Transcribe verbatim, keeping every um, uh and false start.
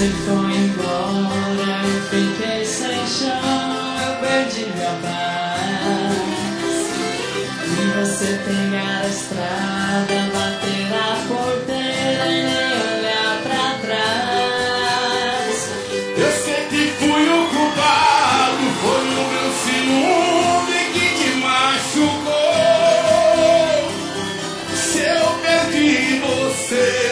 Você foi embora, eu fiquei sem chão, eu perdi minha paz. E você pegar a estrada, bater na porteira e nem olhar pra trás. Eu sei que fui o culpado, foi o meu ciúme que te machucou. Se eu perdi você,